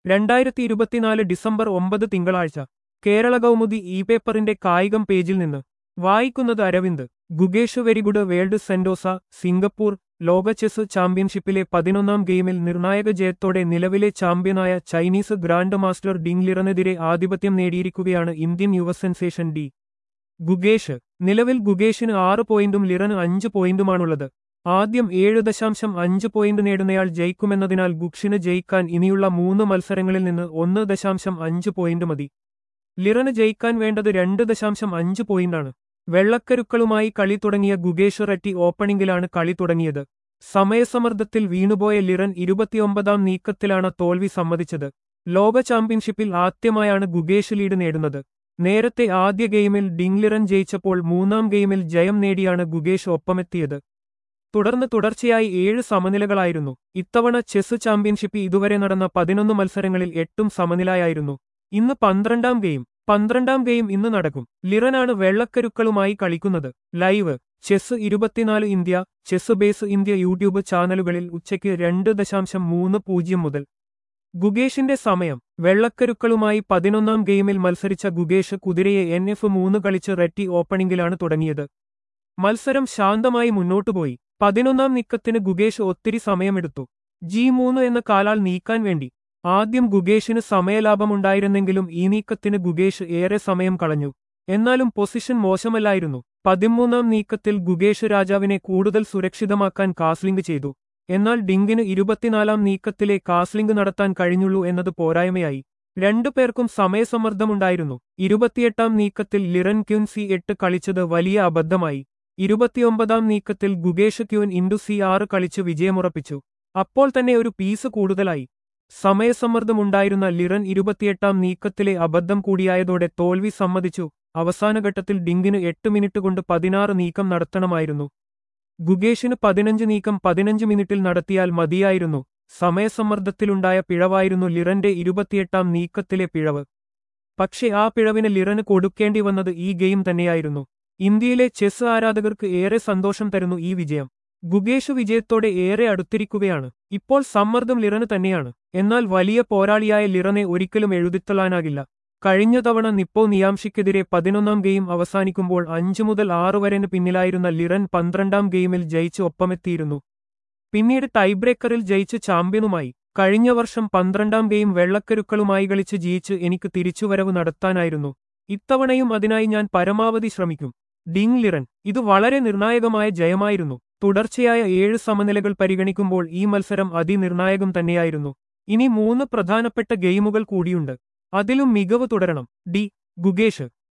2024 December 9 തിങ്കളാഴ്ച Kerala Kaumudi E പേപ്പറിന്റെ കായികം പേജിൽ നിന്ന് വായിക്കുന്നത് Aravind. Gukesh very good world Sentosa Singapore ലോക ചെസ് ചാമ്പ്യൻഷിപ്പിലെ 11ാം ഗെയിമിൽ നിർണായക ജയത്തോടെ നിലവിലെ ചാമ്പ്യനായ ചൈനീസ് ഗ്രാൻഡ് മാസ്റ്റർ ഡിങ് ലിറനെതിരെ ആധിപത്യം നേടിയിരിക്കുകയാണ് ഇന്ത്യൻ യുവ സെൻസേഷൻ ഡി. ഗുകേഷ്. നിലവിൽ ഗുകേഷിന് 6 പോയിന്റും ലിറന് 5 പോയിന്റുമാണുള്ളത്. ആദ്യം 7.5 പോയിന്റ് നേടുന്നയാൾ ജയിക്കുമെന്നതിനാൽ ഗുക്ഷിന് ജയിക്കാൻ ഇനിയുള്ള 3 മത്സരങ്ങളിൽ നിന്ന് 1.5 പോയിന്റ് മതി. ലിറന് ജയിക്കാൻ വേണ്ടത് 2.5 പോയിന്റാണ്. വെള്ളക്കരുക്കളുമായി കളി തുടങ്ങിയ ഗുകേഷ് റെറ്റി ഓപ്പണിംഗിലാണ് കളി തുടങ്ങിയത്. സമയസമ്മർദ്ദത്തിൽ വീണുപോയ ലിറൻ 29ാം നീക്കത്തിലാണ് തോൽവി സമ്മതിച്ചത്. ലോക ചാമ്പ്യൻഷിപ്പിൽ ആദ്യമായാണ് ഗുകേഷ് ലീഡ് നേടുന്നത്. നേരത്തെ ആദ്യ ഗെയിമിൽ ഡിങ് ലിറൻ ജയിച്ചപ്പോൾ 3ാം ഗെയിമിൽ ജയം നേടിയാണ് ഗുകേഷ് ഒപ്പമെത്തിയത്. തുടർന്ന് തുടർച്ചയായി 7 സമനിലകളായിരുന്നു. ഇത്തവണ ചെസ് ചാമ്പ്യൻഷിപ്പ് ഇതുവരെ നടന്ന 11 മത്സരങ്ങളിൽ 8ഉം സമനിലയായിരുന്നു. ഇന്ന് 12ാം ഗെയിം ഇന്ന് നടക്കും. ലിറനാണ് വെള്ളക്കരുക്കളുമായി കളിക്കുന്നത്. Live chess 24 India, chessbase India YouTube ചാനലുകളിൽ ഉച്ചയ്ക്ക് 2:30 മുതൽ. ഗുകേഷിന്റെ സമയം. വെള്ളക്കരുക്കളുമായി 11ാം ഗെയിമിൽ മത്സരിച്ച ഗുകേഷ് കുതിരയെ NF3 കളിച്ച് റെറ്റി ഓപ്പണിംഗിലാണ് തുടങ്ങിയത്. മത്സരം ശാന്തമായി മുന്നോട്ടുപോയി. 11ാം നീക്കത്തിന് ഗുകേഷ് ഒത്തിരി സമയമെടുത്തു. G3 എന്ന കാലാൾ നീക്കാൻ വേണ്ടി. ആദ്യം ഗുകേഷിന് സമയലാഭമുണ്ടായിരുന്നെങ്കിലും ഈ നീക്കത്തിന് ഗുകേഷ് ഏറെ സമയം കളഞ്ഞു. എന്നാലും പൊസിഷൻ മോശമല്ലായിരുന്നു. 13ാം നീക്കത്തിൽ ഗുകേഷ് രാജാവിനെ കൂടുതൽ സുരക്ഷിതമാക്കാൻ കാസ്ലിംഗ് ചെയ്തു. എന്നാൽ ഡിങ്കിന് 24ാം നീക്കത്തിലെ കാസ്ലിംഗ് നടത്താൻ കഴിഞ്ഞുള്ളൂ എന്നത് പോരായ്മയായി. രണ്ടുപേർക്കും സമയസമ്മർദ്ദമുണ്ടായിരുന്നു. 28ാം നീക്കത്തിൽ ലിറൻ ക്യൂൻ C8 കളിച്ചത് വലിയ അബദ്ധമായി. 29ാം നീക്കത്തിൽ ഗുകേഷ് ക്യൂൻ C6 കളിച്ച് വിജയമുറപ്പിച്ചു. അപ്പോൾ തന്നെ ഒരു പീസ് കൂടുതലായി. സമയസമ്മർദ്ദമുണ്ടായിരുന്ന ലിറൻ 28ാം നീക്കത്തിലെ അബദ്ധം കൂടിയായതോടെ തോൽവി സമ്മതിച്ചു. അവസാനഘട്ടത്തിൽ ഡിങ്കിന് 8 മിനിറ്റ് കൊണ്ട് 16 നീക്കം നടത്തണമായിരുന്നു. ഗുകേഷിന് 15 നീക്കം 15 മിനിറ്റിൽ നടത്തിയാൽ മതിയായിരുന്നു. സമയസമ്മർദ്ദത്തിലുണ്ടായ പിഴവായിരുന്നു ലിറന്റെ 28ാം നീക്കത്തിലെ പിഴവ്. പക്ഷേ ആ പിഴവിന് ലിറന് കൊടുക്കേണ്ടി വന്നത് ഈ ഗെയിം തന്നെയായിരുന്നു. ഇന്ത്യയിലെ ചെസ് ആരാധകർക്ക് ഏറെ സന്തോഷം തരുന്നു ഈ വിജയം. ഗുകേഷ് വിജയത്തോടെ ഏറെ അടുത്തിരിക്കുകയാണ്. ഇപ്പോൾ സമ്മർദ്ദം ലിറന് തന്നെയാണ്. എന്നാൽ വലിയ പോരാളിയായ ലിറനെ ഒരിക്കലും എഴുതിത്തള്ളാനാകില്ല. കഴിഞ്ഞ തവണ നിപ്പോ നിയാംഷിക്കെതിരെ 11ാം ഗെയിം അവസാനിക്കുമ്പോൾ 5 മുതൽ 6 വരെന് പിന്നിലായിരുന്ന ലിറൻ 12ാം ഗെയിമിൽ ജയിച്ച് ഒപ്പമെത്തിയിരുന്നു. പിന്നീട് ടൈബ്രേക്കറിൽ ജയിച്ച് ചാമ്പ്യനുമായി. കഴിഞ്ഞ വർഷം 12ാം ഗെയിം വെള്ളക്കരുക്കളുമായി കളിച്ച് ജയിച്ച് എനിക്ക് തിരിച്ചുവരവ് നടത്താനായിരുന്നു. ഇത്തവണയും അതിനായി ഞാൻ പരമാവധി ശ്രമിക്കും. Ding Liren. ഇത് വളരെ നിർണായകമായ ജയമായിരുന്നു. തുടർച്ചയായ 7 സമനിലകൾ പരിഗണിക്കുമ്പോൾ ഈ മത്സരം അതിനിർണായകം തന്നെയായിരുന്നു. ഇനി 3 പ്രധാനപ്പെട്ട ഗെയിമുകൾ കൂടിയുണ്ട്. അതിലും മികവ് തുടരണം. ഗുകേഷ്.